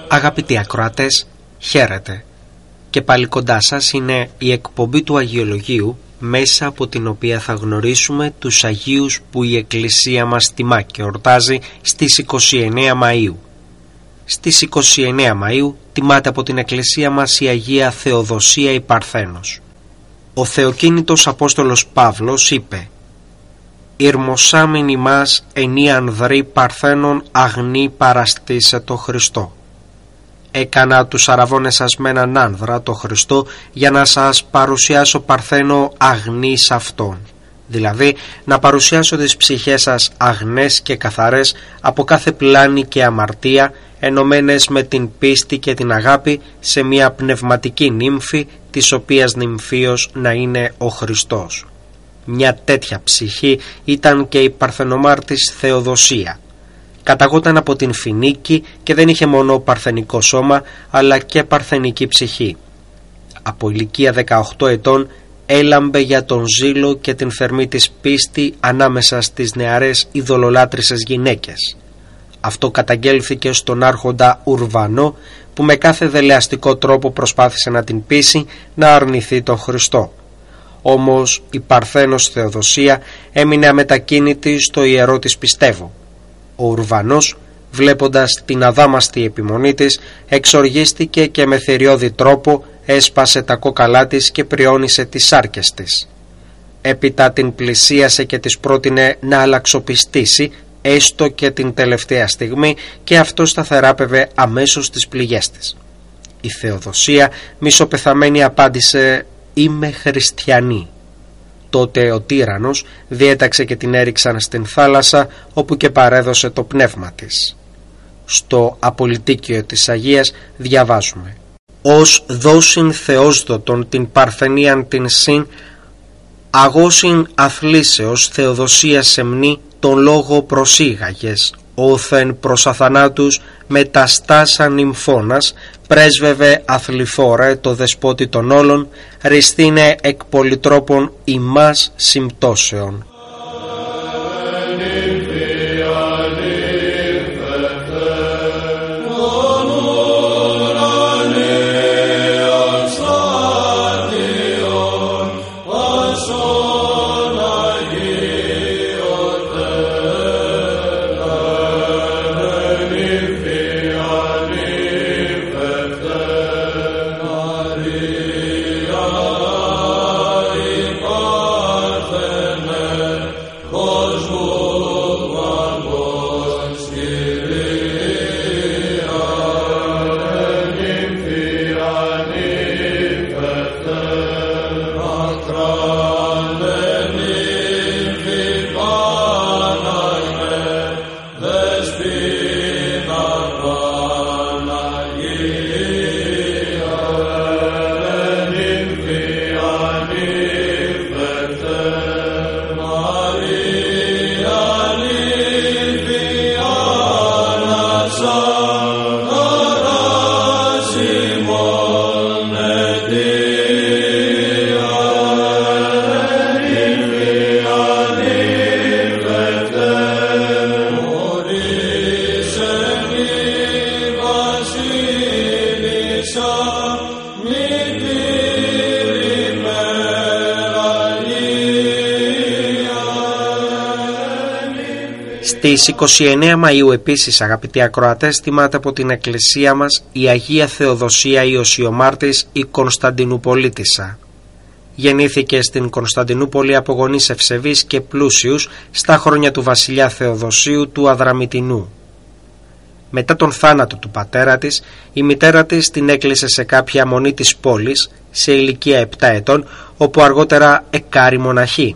Αγαπητοί ακροατές, χαίρετε. Και πάλι κοντά σας είναι η εκπομπή του Αγιολογίου, μέσα από την οποία θα γνωρίσουμε τους Αγίους που η Εκκλησία μας τιμά και ορτάζει στις 29 Μαΐου. Στις 29 Μαΐου τιμάται από την Εκκλησία μας η Αγία Θεοδοσία η Παρθένος. Ο Θεοκίνητος Απόστολος Παύλος είπε «Ηρμοσάμιν ημάς ενή ανδρή Παρθένων αγνή παραστήσε το Χριστό». Έκανα τους αραβώνες σας με έναν άνδρα, το Χριστό, για να σας παρουσιάσω Παρθένο αγνή σε Αυτόν. Δηλαδή, να παρουσιάσω τις ψυχές σας αγνές και καθαρές από κάθε πλάνη και αμαρτία, ενωμένες με την πίστη και την αγάπη σε μια πνευματική νύμφη, της οποίας νυμφίος να είναι ο Χριστός. Μια τέτοια ψυχή ήταν και η παρθενομάρτης Θεοδοσία. Καταγόταν από την Φινίκη και δεν είχε μόνο παρθενικό σώμα, αλλά και παρθενική ψυχή. Από ηλικία 18 ετών έλαμπε για τον ζήλο και την θερμή της πίστη ανάμεσα στις νεαρές ειδωλολάτρισσες γυναίκες. Αυτό καταγγέλθηκε στον άρχοντα Ουρβανό, που με κάθε δελεαστικό τρόπο προσπάθησε να την πείσει να αρνηθεί τον Χριστό. Όμως η Παρθένος Θεοδοσία έμεινε αμετακίνητη στο ιερό της πιστεύω. Ο Ουρβανός, βλέποντας την αδάμαστη επιμονή της, εξοργίστηκε και με θηριώδη τρόπο έσπασε τα κόκαλά της και πριόνισε τις σάρκες της. Έπειτα την πλησίασε και της πρότεινε να αλλαξοπιστήσει, έστω και την τελευταία στιγμή, και αυτό σταθεράπευε αμέσως τις πληγές της. Η Θεοδοσία μισοπεθαμένη απάντησε «Είμαι χριστιανή». Τότε ο τύραννος διέταξε και την έριξαν στην θάλασσα, όπου και παρέδωσε το πνεύμα της. Στο απολυτίκιο της Αγίας διαβάζουμε «Ως δώσιν Θεόσδοτον την Παρθενίαν την συν, αγώσιν αθλήσεως Θεοδοσία σεμνή τον λόγο προσήγαγες, όθεν προς αθανάτους μεταστάσαν νυμφώνας, πρέσβευε αθληφόρε το δεσπότη των όλων, ριστήνε εκ πολυτρόπων ημάς συμπτώσεων». Στις 29 Μαΐου επίσης, αγαπητοί ακροατές, τιμάται από την Εκκλησία μας η Αγία Θεοδοσία η Οσιομάρτης η Κωνσταντινουπολίτισσα. Γεννήθηκε στην Κωνσταντινούπολη από γονείς ευσεβείς και πλούσιους στα χρόνια του βασιλιά Θεοδοσίου του Αδραμητινού. Μετά τον θάνατο του πατέρα της, η μητέρα της την έκλεισε σε κάποια μονή της πόλης σε ηλικία 7 ετών, όπου αργότερα εκάρη μοναχή.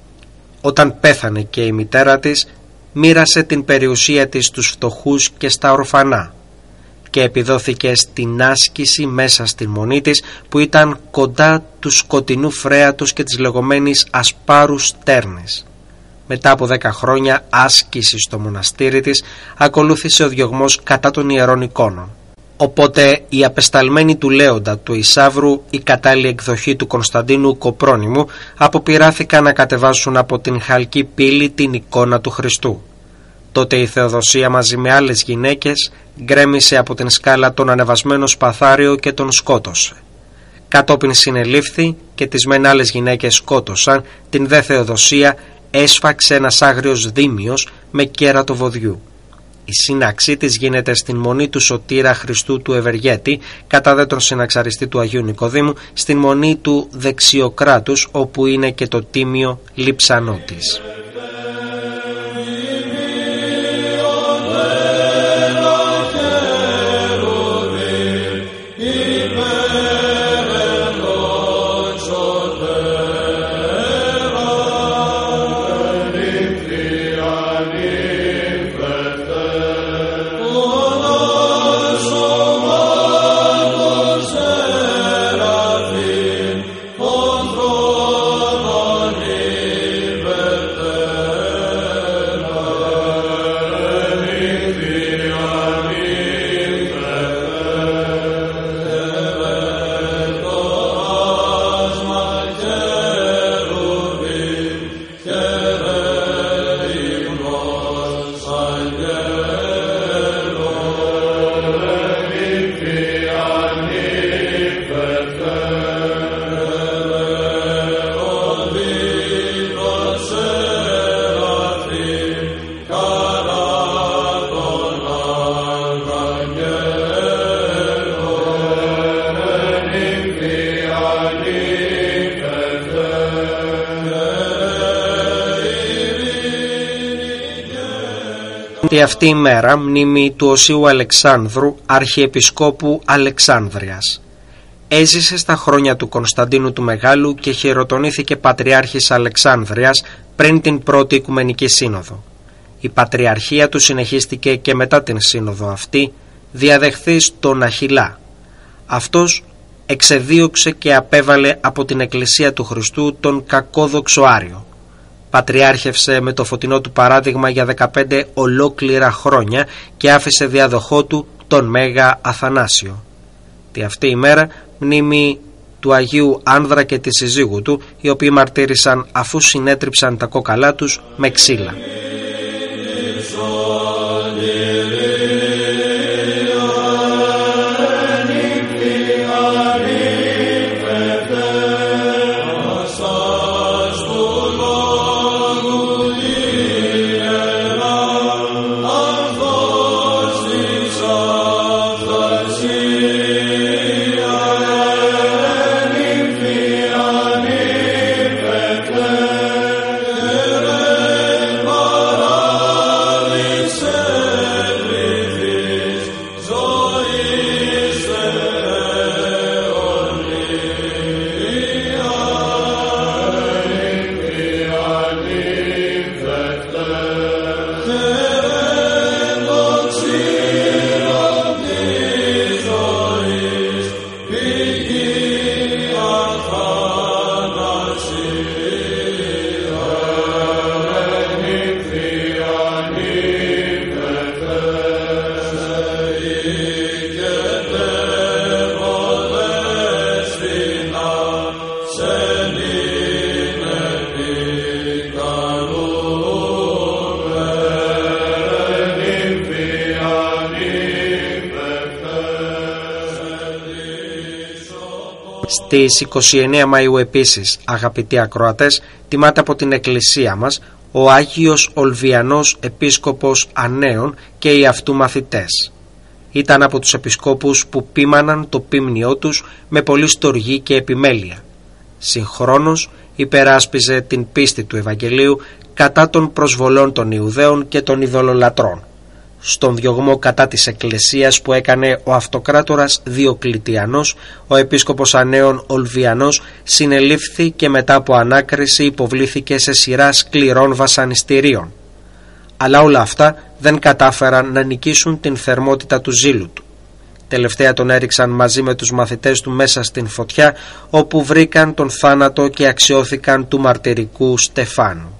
Όταν πέθανε και η μητέρα της, μοίρασε την περιουσία της στους φτωχούς και στα ορφανά και επιδόθηκε στην άσκηση μέσα στην μονή της, που ήταν κοντά του σκοτεινού φρέατος και της λεγόμενης Ασπάρου Στέρνης. Μετά από 10 χρόνια άσκηση στο μοναστήρι της, ακολούθησε ο διωγμός κατά των ιερών εικόνων. Οπότε οι απεσταλμένοι του Λέοντα του Ισαύρου, η κατάλληλη εκδοχή του Κωνσταντίνου Κοπρόνημου, αποπειράθηκαν να κατεβάσουν από την χαλκή πύλη την εικόνα του Χριστού. Τότε η Θεοδοσία μαζί με άλλες γυναίκες γκρέμισε από την σκάλα τον ανεβασμένο σπαθάριο και τον σκότωσε. Κατόπιν συνελήφθη και τις μεν άλλες γυναίκες σκότωσαν, την δε Θεοδοσία έσφαξε ένας άγριος δίμιος με κέρατο βοδιού. Η σύναξή της γίνεται στην μονή του Σωτήρα Χριστού του Ευεργέτη, κατά δε τον συναξαριστή του Αγίου Νικοδήμου, στην μονή του Δεξιοκράτους, όπου είναι και το τίμιο λείψανό της. Αυτή η μέρα μνήμη του Οσίου Αλεξάνδρου, Αρχιεπισκόπου Αλεξάνδρειας. Έζησε στα χρόνια του Κωνσταντίνου του Μεγάλου και χειροτονήθηκε Πατριάρχης Αλεξάνδρειας πριν την Πρώτη Οικουμενική Σύνοδο. Η πατριαρχία του συνεχίστηκε και μετά την σύνοδο αυτή, διαδεχθείς τον Αχιλλά. Αυτός εξεδίωξε και απέβαλε από την Εκκλησία του Χριστού τον κακόδοξο Άριο. Πατριάρχευσε με το φωτεινό του παράδειγμα για 15 ολόκληρα χρόνια και άφησε διαδοχό του τον Μέγα Αθανάσιο. Τη αυτή η μέρα μνήμη του Αγίου Άνδρα και της συζύγου του, οι οποίοι μαρτύρησαν αφού συνέτριψαν τα κόκαλά τους με ξύλα. Στις 29 Μαΐου επίσης, αγαπητοί ακροατές, τιμάται από την Εκκλησία μας ο Άγιος Ολβιανός Επίσκοπος Ανέων και οι αυτού μαθητές. Ήταν από τους επισκόπους που ποίμαναν το ποίμνιό τους με πολλή στοργή και επιμέλεια. Συγχρόνως υπεράσπιζε την πίστη του Ευαγγελίου κατά των προσβολών των Ιουδαίων και των ειδωλολατρών. Στον διωγμό κατά της Εκκλησίας που έκανε ο αυτοκράτορας Διοκλητιανός, ο επίσκοπος Ανέων Ολβιανός συνελήφθη και μετά από ανάκριση υποβλήθηκε σε σειρά σκληρών βασανιστήριων. Αλλά όλα αυτά δεν κατάφεραν να νικήσουν την θερμότητα του ζήλου του. Τελευταία τον έριξαν μαζί με τους μαθητές του μέσα στην φωτιά, όπου βρήκαν τον θάνατο και αξιώθηκαν του μαρτυρικού Στεφάνου.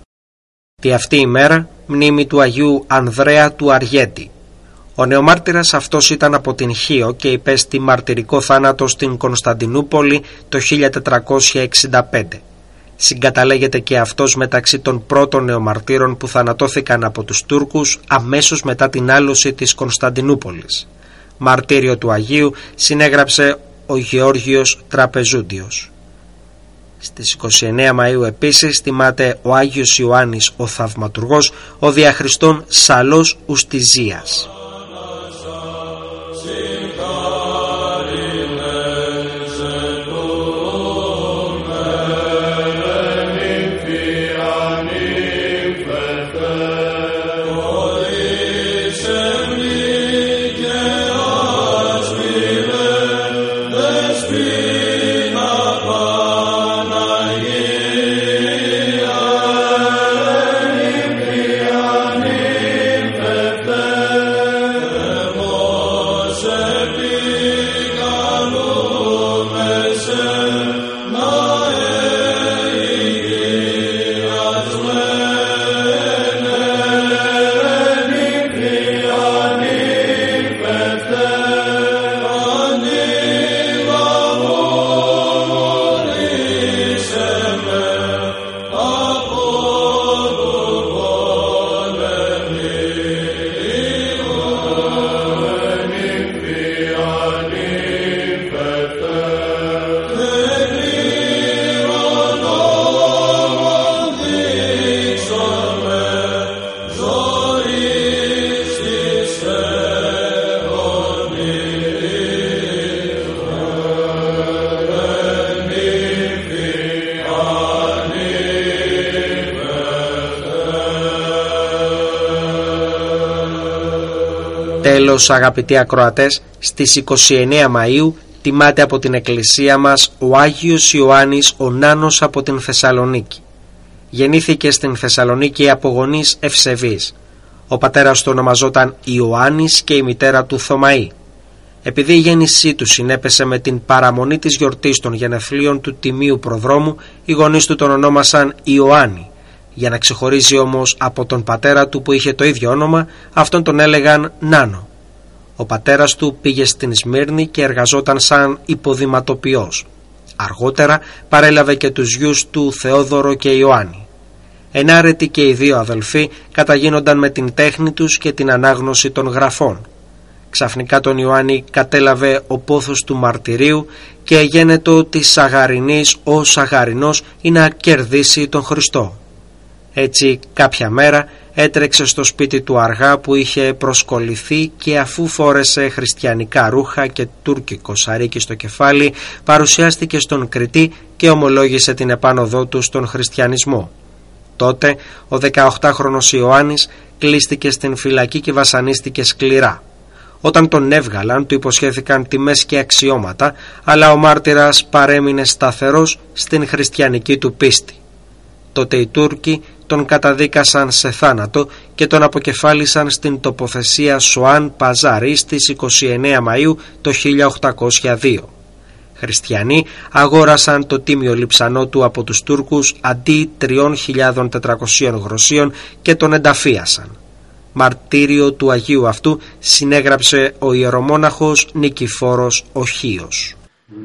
Τη αυτή η μέρα μνήμη του Αγίου Ανδρέα του Αργέτη. Ο νεομάρτυρας αυτός ήταν από την Χίο και υπέστη μαρτυρικό θάνατο στην Κωνσταντινούπολη το 1465. Συγκαταλέγεται και αυτός μεταξύ των πρώτων νεομαρτύρων που θανατώθηκαν από τους Τούρκους αμέσως μετά την άλωση της Κωνσταντινούπολης. Μαρτύριο του Αγίου συνέγραψε ο Γεώργιος Τραπεζούντιος. Στις 29 Μαΐου επίσης τιμάται ο Άγιος Ιωάννης ο Θαυματουργός, ο δια Χριστόν Σαλός Ουστιζίας. Τέλος, αγαπητοί ακροατές, στις 29 Μαΐου τιμάται από την Εκκλησία μας ο Άγιος Ιωάννης ο Νάνος από την Θεσσαλονίκη. Γεννήθηκε στην Θεσσαλονίκη από γονείς ευσεβείς. Ο πατέρας του ονομαζόταν Ιωάννης και η μητέρα του Θωμαή. Επειδή η γέννησή του συνέπεσε με την παραμονή της γιορτής των γενεθλίων του Τιμίου Προδρόμου, οι γονείς του τον ονόμασαν Ιωάννη. Για να ξεχωρίζει όμως από τον πατέρα του που είχε το ίδιο όνομα, αυτόν τον έλεγαν Νάνο. Ο πατέρας του πήγε στην Σμύρνη και εργαζόταν σαν υποδηματοποιός. Αργότερα παρέλαβε και τους γιους του Θεόδωρο και Ιωάννη. Ενάρετοι και οι δύο αδελφοί καταγίνονταν με την τέχνη τους και την ανάγνωση των γραφών. Ξαφνικά τον Ιωάννη κατέλαβε ο πόθος του μαρτυρίου και γένετο της Σαγαρινής ο Σαγαρινός ή να κερδίσει τον Χριστό. Έτσι κάποια μέρα έτρεξε στο σπίτι του αργά που είχε προσκοληθεί και αφού φόρεσε χριστιανικά ρούχα και τουρκικό σαρίκι στο κεφάλι, παρουσιάστηκε στον Κριτή και ομολόγησε την επάνωδό του στον χριστιανισμό. Τότε ο 18χρονος Ιωάννης κλείστηκε στην φυλακή και βασανίστηκε σκληρά. Όταν τον έβγαλαν του υποσχέθηκαν τιμές και αξιώματα, αλλά ο μάρτυρας παρέμεινε σταθερός στην χριστιανική του πίστη. Τότε οι Τούρκοι τον καταδίκασαν σε θάνατο και τον αποκεφάλισαν στην τοποθεσία Σοάν Παζάρι στις 29 Μαΐου το 1802. Χριστιανοί αγόρασαν το τίμιο λειψανό του από τους Τούρκους αντί 3.400 γροσίων και τον ενταφίασαν. Μαρτύριο του Αγίου αυτού συνέγραψε ο ιερομόναχος Νικηφόρος ο Χίος.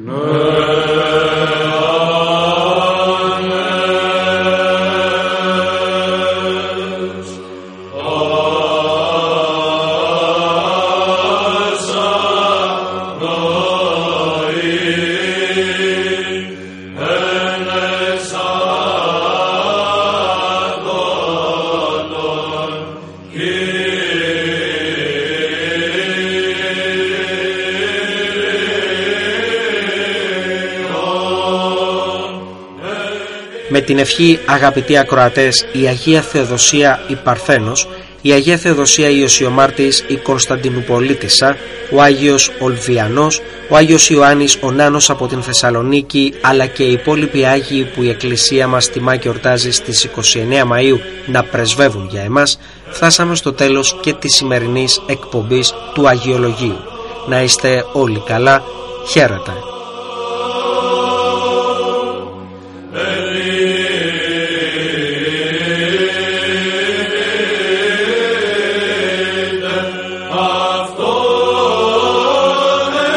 Με την ευχή, αγαπητοί ακροατές, η Αγία Θεοδοσία η Παρθένος, η Αγία Θεοδοσία η Οσιομάρτης η Κωνσταντινουπολίτισσα, ο Άγιος Ολβιανός, ο Άγιος Ιωάννης ο Νάνος από την Θεσσαλονίκη, αλλά και οι υπόλοιποι Άγιοι που η Εκκλησία μας τιμά και εορτάζει στις 29 Μαΐου να πρεσβεύουν για εμάς, φτάσαμε στο τέλος και της σημερινής εκπομπής του Αγιολογίου. Να είστε όλοι καλά, χαίρετε.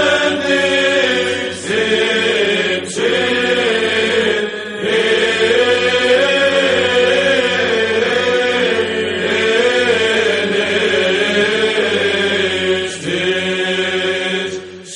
Yeah.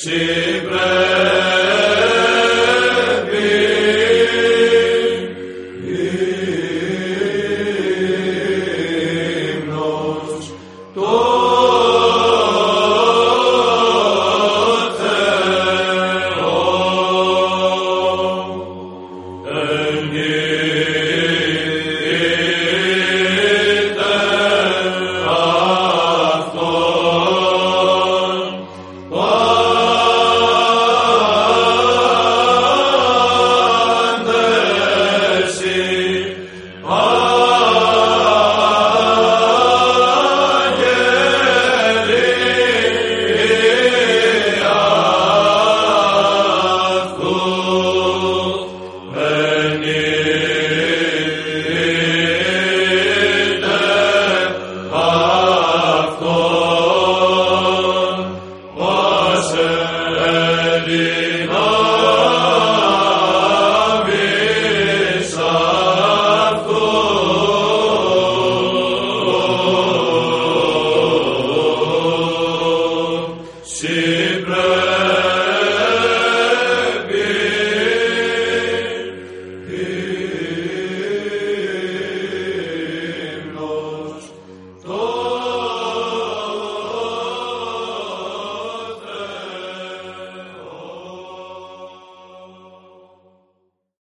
Amen.